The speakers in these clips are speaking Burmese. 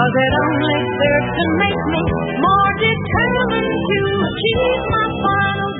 Was it only served to make me more determined to achieve my final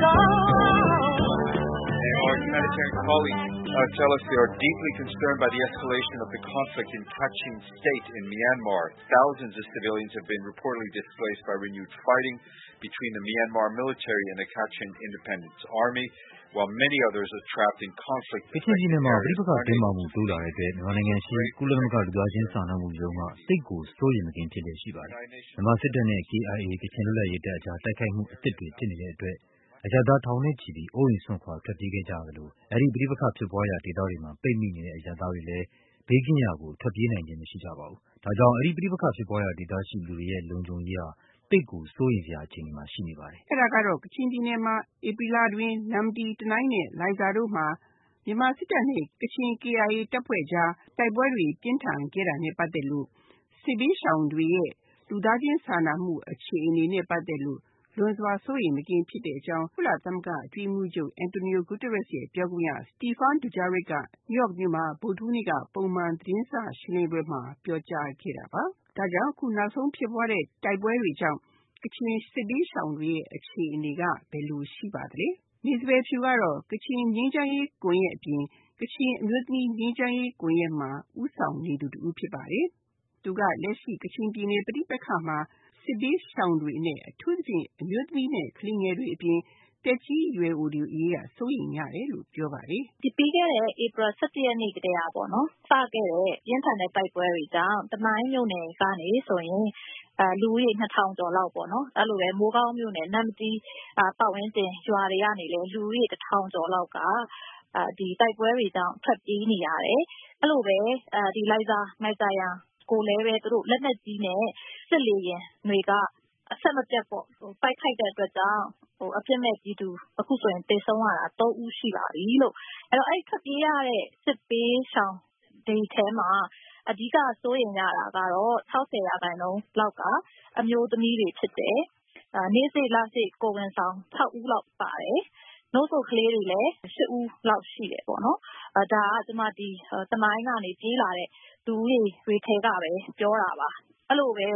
goal? Our humanitarian colleagues tell us they are deeply concerned by the escalation of the conflict in Kachin State in Myanmar. Thousands of civilians have been reportedly displaced by renewed fighting between the Myanmar military and the Kachin Independence Army, while many others are trapped in conflict. ကချင်ပြည်နယ်မှာပြည်ပခတင်းမာမှုတိုးလာတဲ့အတွက်မြန်မာနိုင်ငံရှိကုလသမဂ္ဂလူသားချင်းစာနာမှုရုံးကစိတ်ကိုစိုးရိမ်မကင်းဖြစ်နေရှိပါတယ်။မြန်မာစစ်တပ်နဲ့ KIA ကချင်လွတ်လပ်ရေးတပ်အကြားတိုက်ခိုက်မှုအသစ်တွေဖြစ်နေတဲ့အတွက်အကြမ်းဖက်ထောင်နဲ့ချီပြီးအိုးအိမ်စွန့်ခွာထွက်ပြေးခဲ့ကြသလိုအဲဒီပြည်ပခဖြစ်ပွားရာဒေသတွေမှာပိတ်မိနေတဲ့အကြမ်းသားတွေလည်းဘေးကင်းရာကိုထွက်ပြေးနိုင်ခြင်းမရှိကြပါဘူး။ဒါကြောင့်အဲဒီပြည်ပခဖြစ်ပွားရာဒေသရှိလူတွေရဲ့လုံခြုံရေးဟာတိတ်ကိုစိုးရိမ်စရာအခြေအနေမှာရှိနေပါတယ်။အဲ့ဒါကတော့ကချင်ပြည်နယ်မှာဧပြီလတွင်နမ်ဒီတနိုင်းနဲ့လိုင်ဇာတို့မှာမြန်မာစစ်တပ်နဲ့ကချင် KIA တပ်ဖွဲ့ကြားတိုက်ပွဲတွေပြင်းထန်ခဲ့တာနဲ့ပတ်သက်လို့စစ်ဘေးရှောင်တွေရဲ့လူသားချင်းစာနာမှုအခြေအနေနဲ့ပတ်သက်လို့လွန်စွာစိုးရိမ်မကင်းဖြစ်တဲ့အကြောင်းကုလသမဂ္ဂအတွင်းရေးမှူးချုပ်အန်တိုနီယိုဂူတာရက်စ်ရဲ့ပြောခွင့်ရစတီဖန်ဒူဂျာရစ်ကနယူးယောက်မြို့မှာဗုဒ္ဓဟူးနေ့ကပုံမှန်သတင်းစာရှင်းလင်းပွဲမှာပြောကြားခဲ့တာပါ။ဒါကြောင့်အခုနောက်ဆုံးဖြစ်ပွားတဲ့တိုက်ပွဲတွေကြောင့်ကချင်စစ်ဘေးရှောင်တွေရဲ့အခြေအနေကဘယ်လိုရှိပါသလဲ။မြေစပယ်ဖြူကတော့ကချင်ငြိမ်းချမ်းရေးကွန်ရက်အပြင်ကချင်အမျိုးသမီးငြိမ်းချမ်းရေးကွန်ရက်မှာဦးဆောင်နေသူတူဖြစ်ပါတယ်။သူကလက်ရှိကချင်ပြည်နယ်ပြည်ပခမှာစစ်ဘေးရှောင်တွေနဲ့အထူးသဖြင့်အမျိုးသမီးနဲ့ကလေးငယ်တွေအပြင်တက်ကြီးရွယ်အိုတွေအရေးကစိုးရိမ်ရတယ်လို့ပြောပါတယ်။ဒီပြီးခဲ့တဲ့ဧပြီ17ရက်နေ့ကတည်းကပေါ့နော်စခဲ့တဲ့ပြင်းထန်တဲ့တိုက်ပွဲတွေကြောင့်တနိုင်းမြို့နယ်ကနေဆိုရင်လူဦးရေ2000ကျော်လောက်ပေါ့နော်အဲ့လိုပဲမိုးကောင်းမြို့နယ်နမ်တီပတ်ဝန်းကျင်ရွာတွေကနေလည်းလူဦးရေ1000ကျော်လောက်ကဒီတိုက်ပွဲတွေကြောင့်ထွက်ပြေးနေရတယ်အဲ့လိုပဲဒီလိုက်ဇာနိုင်ဇာယန်ကိုလည်းပဲသူတို့လက်နက်ကြီးနဲ့စစ်လေယာဉ်တွေကအဆက်မပြတ်ပေါ့ပိုက်ခိုက်တဲ့အတွက်ကြောင့်အပြစ်မဲ့ပြည်သူအခုဆိုရင်တေဆုံးရတာ3ဦးရှိပါပြီလို့အဲ့တော့အဲ့ထွက်ပြေးရတဲ့စစ်ပေးရှောင်ဒီထဲမှာအဓိကစိုးရိမ်ရတာကတော့60%လောက်ကအမျိုးသမီးတွေဖြစ်တယ်နေ့စဉ်လစဉ်ကိုဝန်ဆောင်6ဦးလောက်ပါတယ်နှုတ်ဆုတ်ကလေးတွေလည်း10ဦးလောက်ရှိတယ်ပေါ့နော်ဒါကကျွန်မဒီတမိုင်းကနေပြေးလာတဲ့လူတွေထဲကပဲပြောတာပါအဲ့လိုပဲ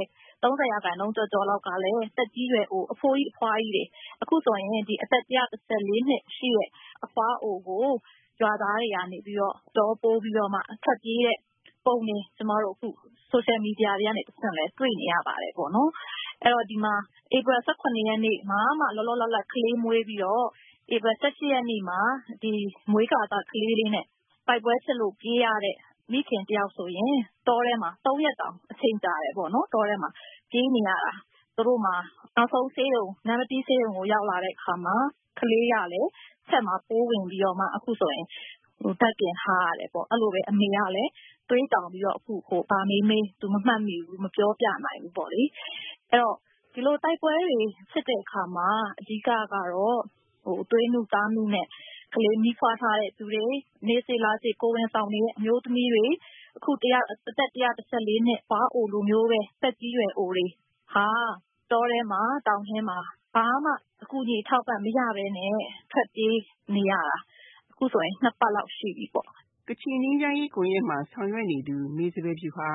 30%ကျော်လောက်ကလည်းတက်ကြီးရွယ်အိုအဖိုးကြီးအဖွားကြီးတွေအခုဆိုရင်ဒီအသက်114နှစ်ရှိတဲ့အဖွားအိုကိုကြွားသားတွေကနေပြီးတော့တော်ပိုးပြီးတော့မှထွက်ပြေးတဲ့ပုံတွေကျွန်တော်တို့အခု social media တွေကနေတစ်ဆင့်လဲတွေ့နေရပါတယ်ပေါ့နော်အဲ့တော့ဒီမှာဧပြီ18ရက်နေ့မှာမှလောလောလတ်လတ်ကလေးမွေးပြီးတော့ဧပြီ17ရက်နေ့မှာဒီမွေးကာတာကလေးလေးနဲ့ပိုက်ပွဲဖြစ်လို့ပြေးရတဲ့မိခင်တယောက်ဆိုရင်တောထဲမှာ3ရက်တောင်အချိန်ကြာတယ်ပေါ့နော်တောထဲမှာပြေးနေရတာသူတို့မှာနောက်ဆုံးဆေးရုံနမ်တီဆေးရုံကိုရောက်လာတဲ့အခါမှာကလေးရလည်းဆက်မှာပိုးဝင်ပြီးတော့မှအခုဆိုရင်တက်ပြင်ထားရတယ်ပေါ့အဲ့လိုပဲအမေကလည်းတွေးတောင်ပြီးတော့အခုဗာမေးသူမမှတ်မိဘူးမပြောပြနိုင်ဘူးပေါ့လေအဲ့တော့ဒီလိုတိုက်ပွဲတွေဖြစ်တဲ့အခါမှာအဓိကကတော့သွေးနုသားနုနဲ့ကလေးမိဖွားထားတဲ့သူတွေနေစေလာစေကိုဝင်ဆောင်နေတဲ့အမျိုးသမီးတွေအခုအသက်114နှစ်ဖွားအိုလိုမျိုးပဲတက်ကြီးရွယ်အိုတွေဟာတောထဲမှာတောင်ထဲမှာဘာမှအကူအညီထောက်ပံ့မရဘဲနဲ့ထွက်ပြေးနေရတာအခုဆိုရင်2ပတ်လောက်ရှိပြီပေါ့ကချင်ငြိမ်းချမ်းရေးကွန်ရက်မှာဆောင်ရွက်နေသူမေစပယ်ဖြူဟာ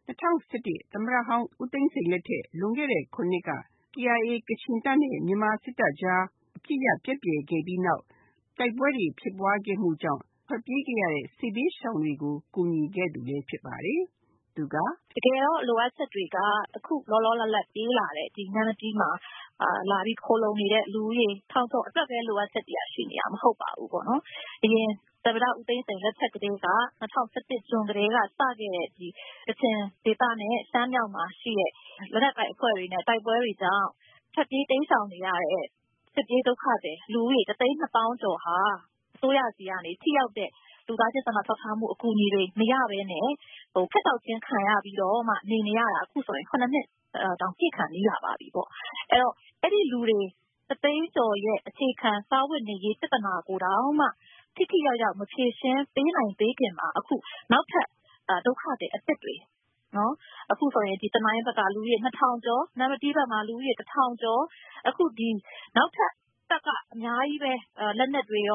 2017သမ္မတဟောင်းဦးသိန်းစိန်လက်ထက်လွန်ခဲ့တဲ့9နှစ်က KIA ကချင်တပ်နဲ့မြန်မာစစ်တပ်ကြားအပြစ်ရပြက်ပြယ်ခဲ့ပြီးနောက်တိုက်ပွဲတွေဖြစ်ပွားခဲ့မှုကြောင့်ထွက်ပြေးခဲ့ရတဲ့စစ်ဘေးရှောင်တွေကိုကူညီခဲ့သူလည်းဖြစ်ပါတယ်။သူကတကယ်တော့လိုအပ်ချက်တွေကအခုလောလောလတ်လတ်ပြေးလာတဲ့ဒီနမ်တီမှာလာပြီးခိုးလုံနေတဲ့လူကြီးထောင်ချောအတွက်ပဲလိုအပ်ချက်တွေရှိနေတာမဟုတ်ပါဘူးပေါ့နော်။အရင်သမ္မတဦးသိန်းစိန်လက်ထက်ကတည်းက2017ဇွန်ကတည်းကစခဲ့တဲ့ဒီကချင်ဒေသနဲ့ရှမ်းမြောက်မှာရှိတဲ့လက်နက်ကိုင်အဖွဲ့တွေနဲ့တိုက်ပွဲတွေကြောင့်ထွက်ပြေးတိမ်းရှောင်နေရတဲ့စစ်ပြေးဒုက္ခတွေလူကြီး1,200,000ကျော်ဟာအစိုးရစီကနေထိရောက်တဲ့လူသားချင်းစာနာထောက်ထားမှုအကူအညီတွေမရဘဲနဲ့ဖက်တောက်ချင်းခံရပြီးတော့မှနေရတာအခုဆိုရင်9နှစ်တောင်ပြည့်ခံနေလာပါပြီပေါ့အဲ့တော့အဲ့ဒီလူတွေ1,000,000ကျော်ရဲ့အခြေခံစားဝတ်နေရေးပြဿနာကိုတောင်မှထိထိရောက်ရောက်မဖြေရှင်းပေးနိုင်သေးခင်မှာအခုနောက်ထပ်ဒုက္ခတွေအသစ်တွေနော်အခုဆိုရင်ဒီတနိုင်းဘက်ကလူကြီး2000ကျော်နမ်တီဘက်မှာလူကြီး1000ကျော်အခုဒီနောက်ထပ်တက်ကအများကြီးပဲလက်နက်တွေရော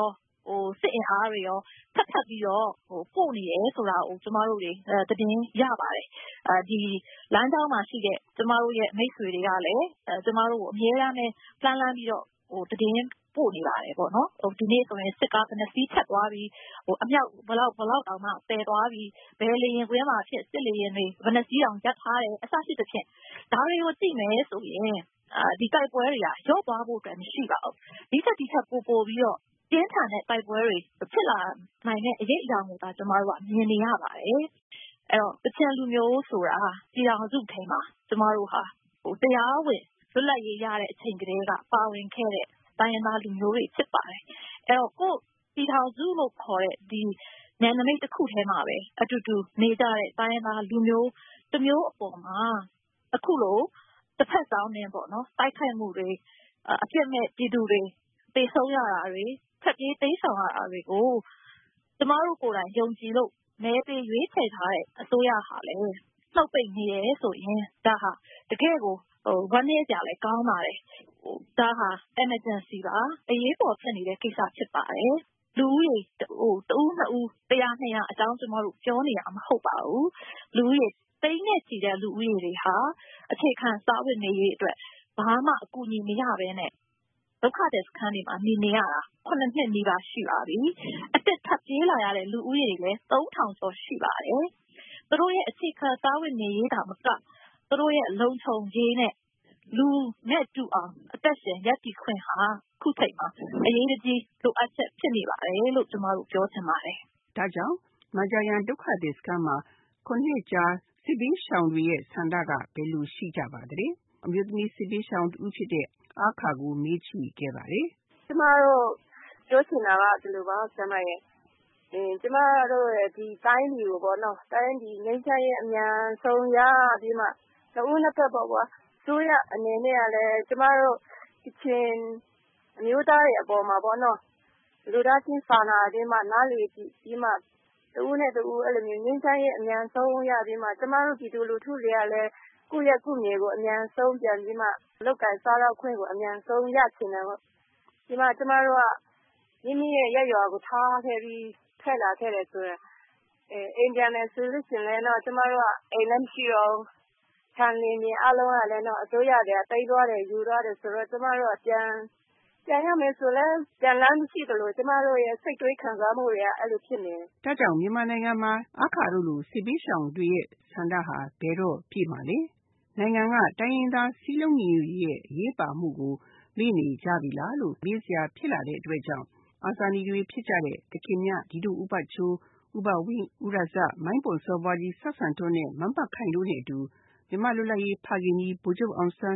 စစ်အင်အားတွေရောထပ်ပြီးတော့ပို့နေရဲဆိုတာကိုကျမတို့တွေသတင်းရပါတယ်။ဒီလမ်းကြောင်းမှာရှိတဲ့ကျမတို့ရဲ့မိတ်ဆွေတွေကလည်းကျမတို့ကိုအမြဲတမ်းပဲလှမ်းပြီးတော့သတင်းပို့နေပါတယ်ပေါ့နော်။ဒီနေ့ဆိုရင်စစ်ကားဘယ်နှစီးဖြတ်သွားပြီးအမြောက်ဘလောက်တောင်မှပယ်သွားပြီးဘယ်လေရင်ကွင်းမှာဖြစ်စစ်လေရင်တွေဘယ်နှစီးတောင်ရပ်ထားတယ်အစရှိသဖြင့်ဒါတွေကိုကြည့်မယ်ဆိုရင်ဒီတိုက်ပွဲတွေကရော့သွားဖို့အတွက်မရှိပါဘူး။ဒီထက်ပိုပြီးတော့ပြင်းထန်တဲ့တိုက်ပွဲတွေဖြစ်လာနိုင်တဲ့အရေးအရာကိုကျမတို့ကမြင်နေရပါတယ်။အဲ့တော့ကချင်လူမျိုးဆိုတာပြည်ထောင်စုထဲမှာကျမတို့ဟာတရားဝင်လွတ်လပ်ရေးရတဲ့အချိန်ကတည်းကပါဝင်ခဲ့တဲ့တိုင်းရင်းသားလူမျိုးတွေဖြစ်ပါတယ်။အဲ့တော့ကိုပြည်ထောင်စုလို့ခေါ်တဲ့ဒီနယ်နိမိတ်တစ်ခုထဲမှာပဲအတူတူနေကြတဲ့တိုင်းရင်းသားလူမျိုးတစ်မျိုးအပေါ်မှာအခုလိုတစ်ဖက်စောင်းနေပေါ့နော်တိုက်ခိုက်မှုတွေအပြစ်မဲ့ပြည်သူတွေသေဆုံးရတာတွေဖက်ပြေးတိမ်းဆောင်ရတာတွေကိုကျမတို့ကိုယ်တိုင်ယုံကြည်လို့မဲပေးရွေးချယ်ထားတဲ့အစိုးရဟာလည်းနှုတ်ပိတ်နေရဲဆိုရင်ဒါဟာတကယ်ကိုဝမ်းနည်းကြလည်းကောင်းပါတယ်ဒါဟာ emergency ပါအရေးပေါ်ဖြစ်နေတဲ့ကိစ္စဖြစ်ပါတယ်လူဦးရေတဦးနှစ်ဦး100 200အကြောင်းကျမတို့ပြောနေရမှာမဟုတ်ပါဘူးလူဦးရေသိန်းနဲ့ချီတဲ့လူဦးရေတွေဟာအခြေခံစားဝတ်နေရေးအတွက်ဘာမှအကူအညီမရဘဲနဲ့ဒုက္ခတဲ့စခန်းတွေမှာနေရတာ9 နှစ်နီးပါးရှိပါပြီအသက်ထပ်ပြေးလာရတဲ့လူဦးရေတွေလည်း3000ကျော်ရှိပါတယ်သူတို့ရဲ့အခြေခံစားဝတ်နေရေးတာမကသူတို့ရဲ့လုံခြုံရေးနဲ့လူနဲ့တူအောင်အသက်ရှင်ရပ်တည်ခွင့်ဟာခုချိန်မှာအရေးကြီးလိုအပ်ချက်ဖြစ်နေပါတယ်လို့ကျမတို့ပြောချင်ပါတယ်ဒါကြောင့်မကြာရန်ဒုက္ခသည်စခန်းမှာ9 နှစ်ကြာစစ်ဘေးရှောင်တွေရဲ့ဆန္ဒကဘယ်လိုရှိကြပါသလဲအမျိုးသမီးစစ်ဘေးရှောင်တူဖြစ်တဲ့အခါကိုမေးချခဲ့ပါတယ်ကျမတို့ပြောချင်တာကဒီလိုပါဆရာမရဲ့ကျမတို့ရဲ့ဒီတိုင်းပြည်ကိုပေါ့နော်တိုင်းပြည်ငြိမ်းချမ်းရေးအမြန်ဆုံးရပြီးမှနှစ်ဦးနှစ်ဖက်ပေါ့ကွာဆိုရအနေနဲ့ကလည်းကျမတို့ကချင်အမျိုးသားတွေအပေါ်မှာပေါ့နော်လူသားချင်းစာနာပြီးမှနားလေပြီးမှတူဦးနဲ့တူဦးအဲ့လိုမျိုးငြိမ်းချမ်းရေးအမြန်ဆုံးရပြီးမှကျမတို့ပြည်သူလူထုတွေကလည်းကိုယ့်ရဲ့ကိုယ်မြေကိုအမြန်ဆုံးပြန်ပြီးမှလောက်ကင်စားတော့ခွင့်ကိုအမြန်ဆုံးရချင်တယ်ပေါ့ဒီမှာကျမတို့ကမိမိရဲ့ရက်ရွာကိုထားခဲ့ပြီးထွက်လာခဲ့တယ်ဆိုရင်အိမ်ပြန်မယ်ဆိုလို့ရှိရင်လည်းတော့ကျမတို့ကအိမ်လည်းမရှိတော့ခြံလင်းမြင်အလုံးကလည်းတော့အစိုးရတွေကတိတ်သွားတယ်ယူသွားတယ်ဆိုတော့ကျမတို့ကပြန်ရမယ်ဆိုလဲပြန်လမ်းမရှိသလိုကျမတို့ရဲ့စိတ်တွေးခံစားမှုတွေကအဲ့လိုဖြစ်နေတယ်။ဒါကြောင့်မြန်မာနိုင်ငံမှာအခါတို့လိုစစ်ပေးရှောင်တွေရဲ့ဆန္ဒဟာဘယ်တော့ပြည့်မှာလဲ။နိုင်ငံကတိုင်းရင်းသားစည်းလုံးညီညွတ်ရေးရဲ့အရေးပါမှုကိုမေ့နေကြပြီလားလို့မေးစရာဖြစ်လာတဲ့အတွက်ကြောင့်အာဇာနည်တွေဖြစ်ကြတဲ့ကခင်မြဒီတို့ဥပချိုးဥပဝင်းဥရဇမိုင်းပွန်စောပွားကြီးဆက်ဆန်တွန်းနဲ့မန်းပတ်ခိုင်တို့နဲ့အတူမြန်မာလွတ်လပ်ရေးဖခင်ကြီးဗိုလ်ချုပ်အောင်ဆန်း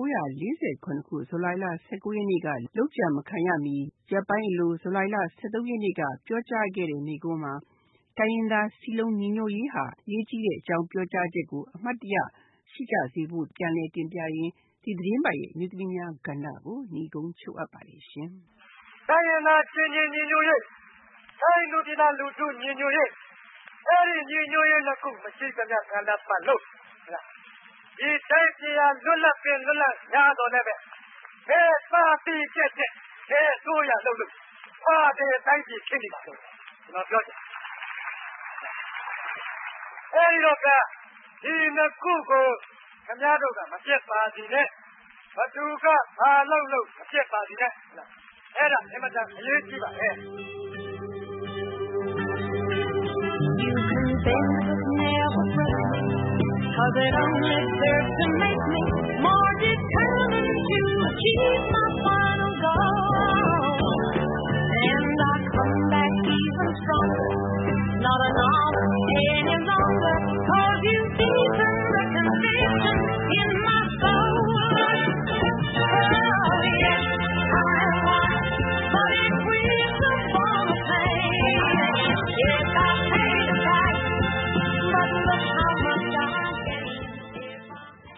1948ခုဇူလိုင်လ19ရက်နေ့ကလုပ်ကြံမခံရမီရက်ပိုင်းအလိုဇူလိုင်လ13ရက်နေ့ကပြောကြားခဲ့တဲ့မိန့်ခွန်းမှာတိုင်းရင်းသားစည်းလုံးညီညွတ်ရေးဟာအရေးကြီးတဲ့အကြောင်းပြောကြားချက်ကိုအမှတ်တရရှိကြစေဖို့ပြန်လည်တင်ပြရင်းဒီသတင်းပတ်ရဲ့မြို့သမီးများကဏ္ဍကိုညီကုန်းချုပ်အပ်ပါတယ်ရှင်။တိုင်းရင်းသားချင်းချင်းညီညွတ်ရေးတိုင်းလူပြည်သားလူထုညီညွတ်ရေးအဲ့ဒီညီညွတ်ရေးနှစ်ခုမရှိသမျှကဏ္ဍပတ်လို့ဒီတိုင်းပြည်လွတ်လပ်ပြင်လွတ်လပ်ရတော့လည်းပဲဘယ်ပါတီပြက်တဲ့ဘယ်ဆိုရလို့ပါတီတိုင်းပြည်ဖြစ်နေပါလို့ကျွန်တော်ပြောချင်အဲဒီတော့ကဒီနှစ်ခုကိုခင်ဗျားတို့ကမပြတ်ပါစီနဲ့ဘသူကဘာလို့မပြတ်ပါစီနဲ့အဲ့ဒါအမှန်တအရေးကြီးပါလေ 'Cause it only serves to make me